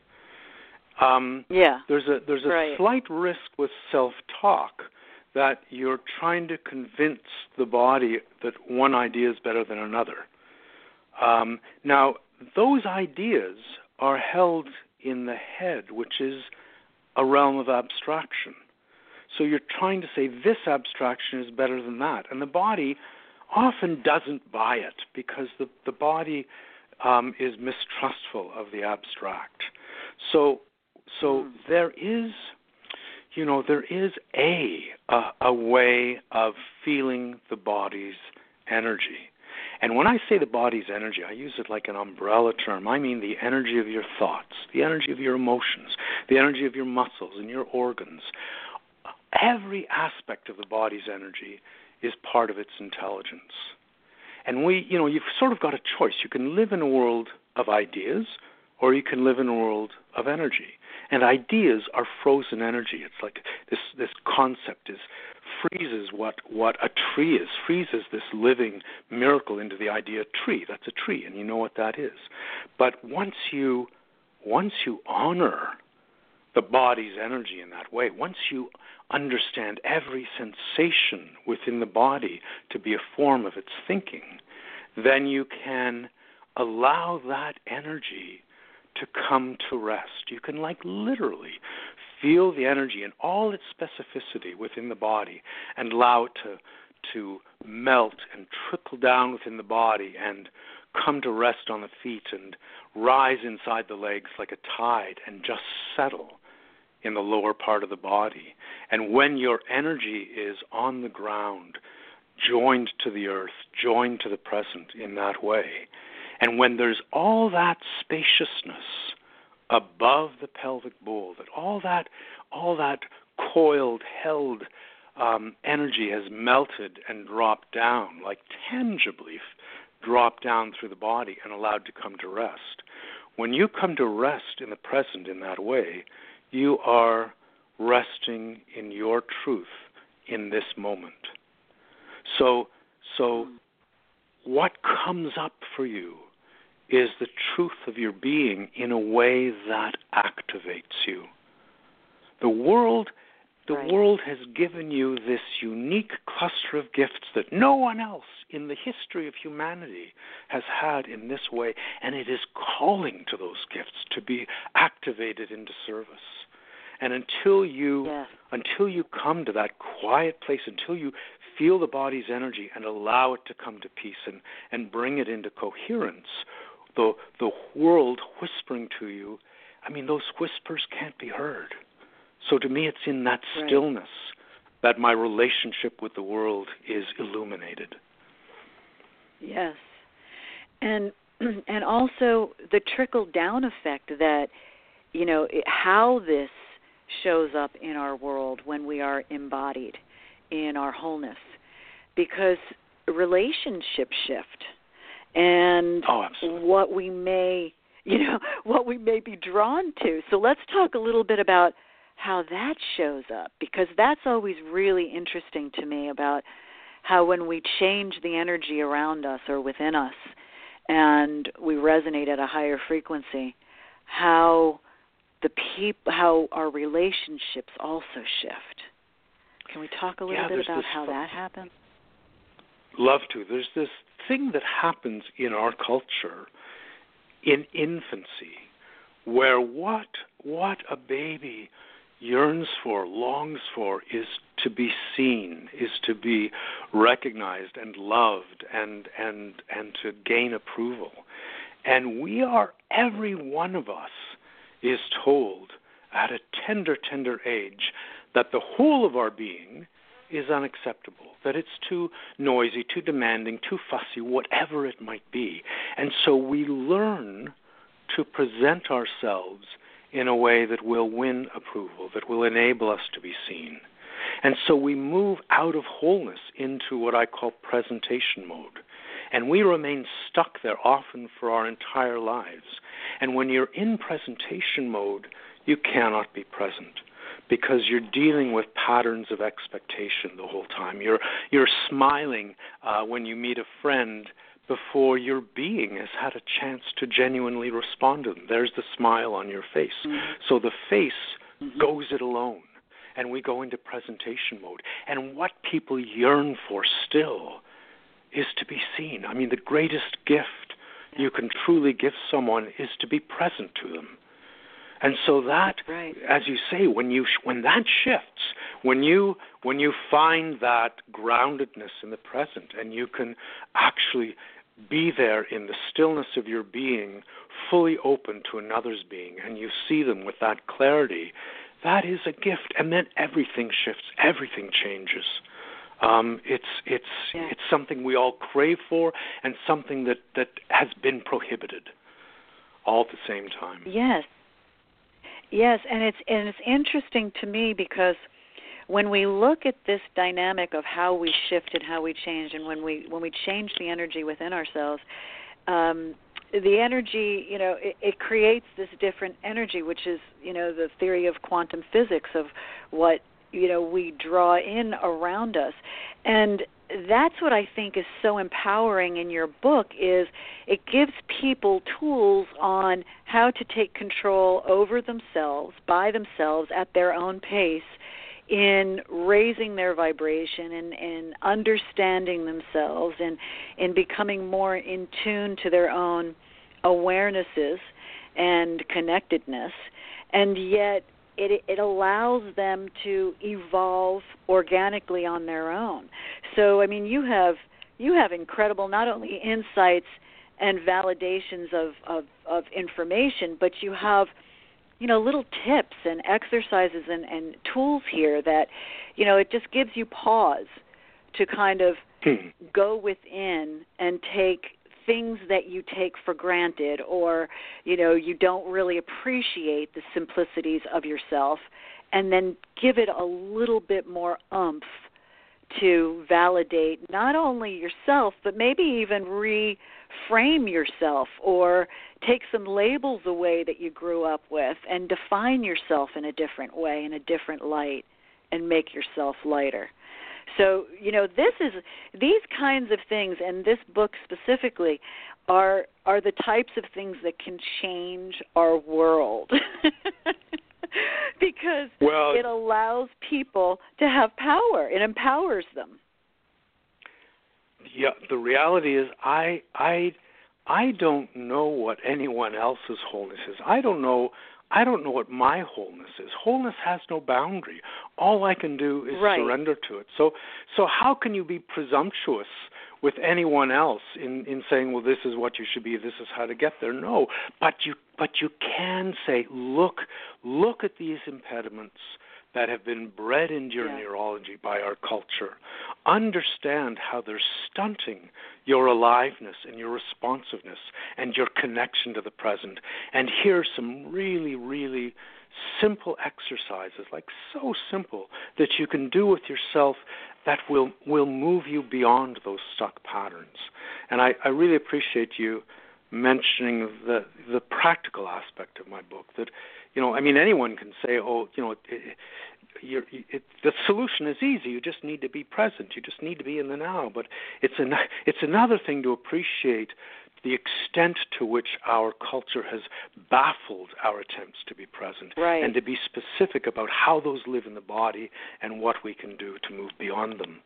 Um, yeah. There's a there's a right. slight risk with self-talk that you're trying to convince the body that one idea is better than another. Um, now, those ideas are held in the head, which is a realm of abstraction. So you're trying to say this abstraction is better than that. And the body often doesn't buy it because the, the body um, is mistrustful of the abstract. So, so mm. there is... You know, there is a, a a way of feeling the body's energy. And when I say the body's energy, I use it like an umbrella term. I mean the energy of your thoughts, the energy of your emotions, the energy of your muscles and your organs. Every aspect of the body's energy is part of its intelligence. And we, you know, you've sort of got a choice. You can live in a world of ideas or you can live in a world of energy. And ideas are frozen energy. It's like this this concept is freezes what, what a tree is, freezes this living miracle into the idea tree. That's a tree, and you know what that is. But once you once you honor the body's energy in that way, once you understand every sensation within the body to be a form of its thinking, then you can allow that energy to come to rest. You can, like, literally feel the energy in all its specificity within the body and allow it to to melt and trickle down within the body and come to rest on the feet and rise inside the legs like a tide and just settle in the lower part of the body. And when your energy is on the ground, joined to the earth, joined to the present in that way, and when there's all that spaciousness above the pelvic bowl, that all that all that coiled, held um, energy has melted and dropped down, like tangibly f- dropped down through the body and allowed to come to rest. When you come to rest in the present in that way, you are resting in your truth in this moment. So, so what comes up for you is the truth of your being in a way that activates you. The world, the right. world has given you this unique cluster of gifts that no one else in the history of humanity has had in this way, and it is calling to those gifts to be activated into service. And until you, yes. until you come to that quiet place, until you feel the body's energy and allow it to come to peace and, and bring it into coherence, the the world whispering to you, I mean, those whispers can't be heard. So to me, it's in that right. stillness that my relationship with the world is illuminated. Yes. And and also the trickle-down effect that, you know, it, how this shows up in our world when we are embodied in our wholeness. Because relationships shift. And oh, absolutely. what we may, you know, what we may be drawn to. So let's talk a little bit about how that shows up, because that's always really interesting to me, about how when we change the energy around us or within us and we resonate at a higher frequency, how the peop- how our relationships also shift. Can we talk a little yeah, bit about this, how that happens? Love to. There's this thing that happens in our culture in infancy where what what a baby yearns for, longs for, is to be seen, is to be recognized and loved and and and to gain approval. And we are, every one of us is told at a tender, tender age that the whole of our being is unacceptable, that it's too noisy, too demanding, too fussy, whatever it might be. And so we learn to present ourselves in a way that will win approval, that will enable us to be seen. And so we move out of wholeness into what I call presentation mode. And we remain stuck there often for our entire lives. And when you're in presentation mode, you cannot be present, because you're dealing with patterns of expectation the whole time. You're you're smiling uh, when you meet a friend before your being has had a chance to genuinely respond to them. There's the smile on your face. Mm-hmm. So the face mm-hmm. goes it alone, and we go into presentation mode. And what people yearn for still is to be seen. I mean, the greatest gift yeah. you can truly give someone is to be present to them. And so that, right. as you say, when you when that shifts, when you when you find that groundedness in the present, and you can actually be there in the stillness of your being, fully open to another's being, and you see them with that clarity, that is a gift. And then everything shifts, everything changes. Um, it's it's yeah. it's something we all crave for, and something that, that has been prohibited all at the same time. Yes. Yes, and it's and it's interesting to me because when we look at this dynamic of how we shift and how we change, and when we when we change the energy within ourselves, um, the energy, you know, it, it creates this different energy, which is, you know, the theory of quantum physics of what, you know, we draw in around us. And that's what I think is so empowering in your book, is it gives people tools on how to take control over themselves, by themselves, at their own pace, in raising their vibration and, and understanding themselves and, and becoming more in tune to their own awarenesses and connectedness. And yet It, it allows them to evolve organically on their own. So, I mean, you have you have incredible not only insights and validations of, of, of information, but you have, you know, little tips and exercises and, and tools here that, you know, it just gives you pause to kind of hmm. go within and take things that you take for granted, or, you know, you don't really appreciate the simplicities of yourself, and then give it a little bit more oomph to validate not only yourself, but maybe even reframe yourself or take some labels away that you grew up with and define yourself in a different way, in a different light, and make yourself lighter. So, you know, this is these kinds of things, and this book specifically, are are the types of things that can change our world. Because well, it allows people to have power. It empowers them. Yeah, the reality is I I I don't know what anyone else's wholeness is. I don't know I don't know what my wholeness is. Wholeness has no boundary. All I can do is right. surrender to it. So so how can you be presumptuous with anyone else in, in saying, well, this is what you should be, this is how to get there? No. But you but you can say, look, look at these impediments that have been bred into your yeah. neurology by our culture. Understand how they're stunting your aliveness and your responsiveness and your connection to the present. And here's some really, really simple exercises, like so simple, that you can do with yourself that will, will move you beyond those stuck patterns. And I, I really appreciate you mentioning the the practical aspect of my book. That, you know, I mean, anyone can say, oh, you know, it, it, you're, it, the solution is easy. You just need to be present. You just need to be in the now. But it's an, it's another thing to appreciate the extent to which our culture has baffled our attempts to be present, right. and to be specific about how those live in the body and what we can do to move beyond them.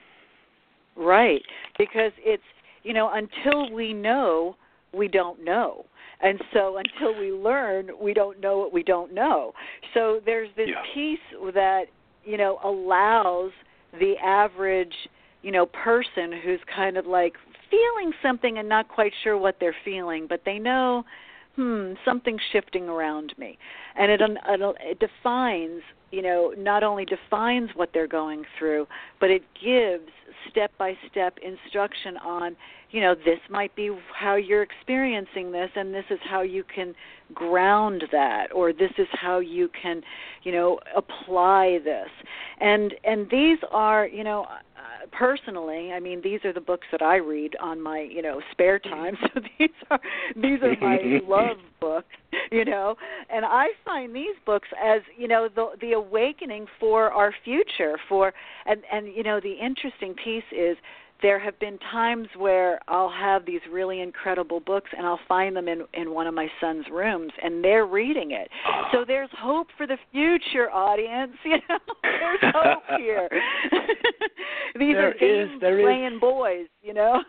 Right, because it's, you know, until we know, we don't know. And so until we learn, we don't know what we don't know. So there's this yeah. piece that, you know, allows the average, you know, person who's kind of like feeling something and not quite sure what they're feeling, but they know, hmm, something's shifting around me. And it, it defines, you know, not only defines what they're going through, but it gives step-by-step instruction on, you know, this might be how you're experiencing this, and this is how you can ground that, or this is how you can, you know, apply this. And and these are, you know, uh, personally, I mean, these are the books that I read on my, you know, spare time. So these are these are my love books, you know. And I find these books as, you know, the the awakening for our future. For and and you know, the interesting piece is, there have been times where I'll have these really incredible books and I'll find them in, in one of my son's rooms and they're reading it. So there's hope for the future, audience. You know, there's hope here. These there are game-playing boys, you know.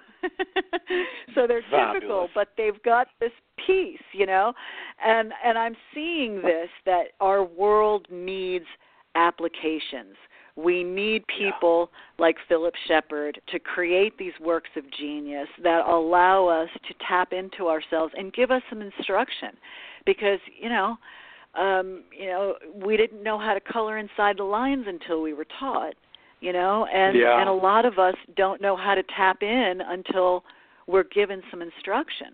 So they're Fabulous. typical, but they've got this piece, you know. And and I'm seeing this, that our world needs applications. We need people yeah. like Philip Shepard to create these works of genius that allow us to tap into ourselves and give us some instruction, because you know, um, you know, we didn't know how to color inside the lines until we were taught, you know, and yeah. and a lot of us don't know how to tap in until we're given some instruction.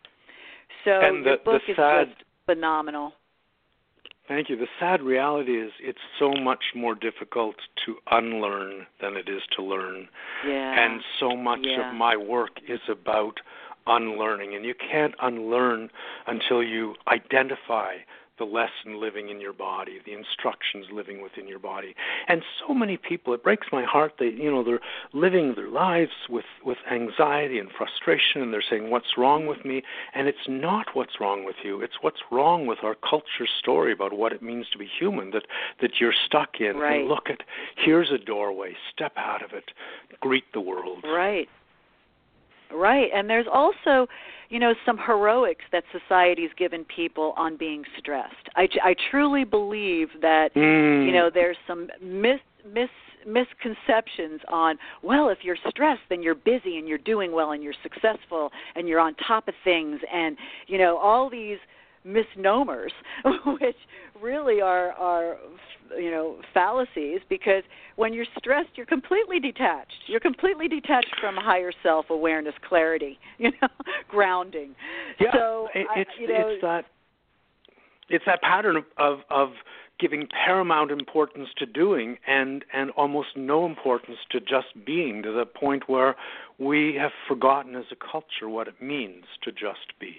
So and the, your book the is sad- just phenomenal. Thank you. The sad reality is it's so much more difficult to unlearn than it is to learn. Yeah. And so much yeah. of my work is about unlearning. And you can't unlearn until you identify the lesson living in your body, the instructions living within your body. And so many people, it breaks my heart, they, you know, they're living their lives with, with anxiety and frustration, and they're saying, what's wrong with me? And it's not what's wrong with you. It's what's wrong with our culture's story about what it means to be human, that, that you're stuck in. Right. And look at, here's a doorway, step out of it, greet the world. Right. Right, and there's also, you know, some heroics that society's given people on being stressed. I, I truly believe that, mm. you know, there's some mis, mis, misconceptions on, well, if you're stressed, then you're busy and you're doing well and you're successful and you're on top of things, and, you know, all these misnomers, which really are, are, you know, fallacies, because when you're stressed, you're completely detached. You're completely detached from higher self-awareness, clarity, you know, grounding. Yeah, so, it's, I, you know, it's that it's that pattern of, of, of giving paramount importance to doing and, and almost no importance to just being, to the point where we have forgotten as a culture what it means to just be.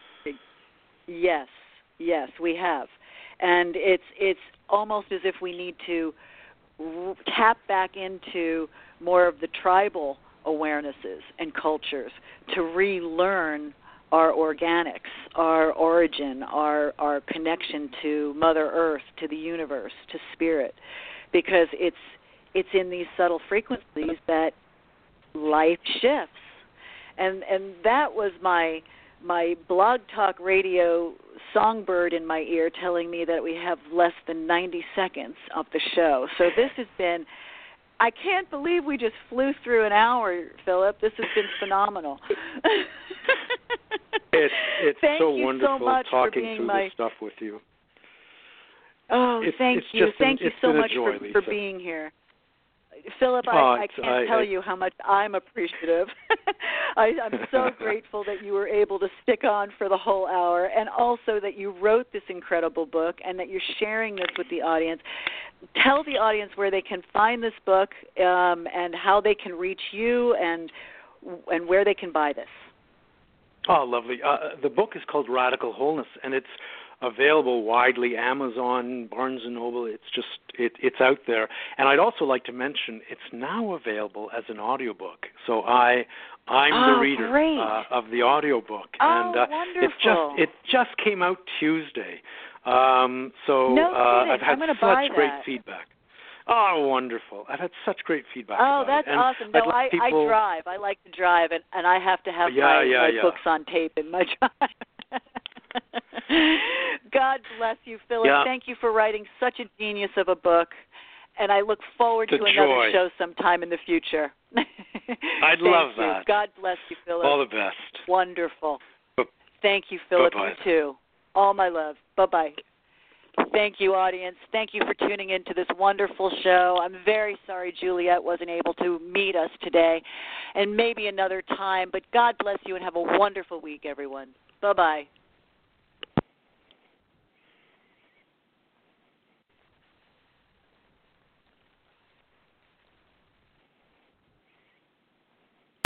Yes, yes, we have. And it's it's almost as if we need to r- tap back into more of the tribal awarenesses and cultures to relearn our organics, our origin, our, our connection to Mother Earth, to the universe, to spirit, because it's it's in these subtle frequencies that life shifts. And and that was my my Blog Talk Radio songbird in my ear telling me that we have less than ninety seconds of the show. So this has been, I can't believe we just flew through an hour, Philip. This has been phenomenal. It's, it's thank so you wonderful so much talking for being through my... this stuff with you. Oh, it's, thank it's you. Just thank an, you so much joy, for, for being here. Philip, I, oh, I can't I, tell I, you how much I'm appreciative. I, I'm so grateful that you were able to stick on for the whole hour, and also that you wrote this incredible book and that you're sharing this with the audience. Tell the audience where they can find this book um, and how they can reach you, and and where they can buy this. Oh, lovely. Uh, the book is called Radical Wholeness, and it's available widely, Amazon, Barnes and Noble. It's just, it, it's out there. And I'd also like to mention it's now available as an audiobook. So I I'm oh, the reader great. uh, of the audiobook, oh, and uh, wonderful. it just it just came out Tuesday. Um, so no uh, kidding. I've had I'm gonna such buy great that. feedback. Oh, wonderful! I've had such great feedback. Oh, about that's it. And awesome. No, like I, people... I drive. I like to drive, and, and I have to have yeah, my, yeah, my yeah. books on tape in my drive. God bless you, Phyllis. Yeah. Thank you for writing such a genius of a book, and I look forward It's to a another joy. show sometime in the future. I'd Thank love you. that. God bless you, Phyllis. All the best. Wonderful. Bu- Thank you, Philip. Bye-bye. You too. All my love. Bye-bye. Thank you, audience. Thank you for tuning in to this wonderful show. I'm very sorry Juliet wasn't able to meet us today, and maybe another time. But God bless you and have a wonderful week, everyone. Bye-bye.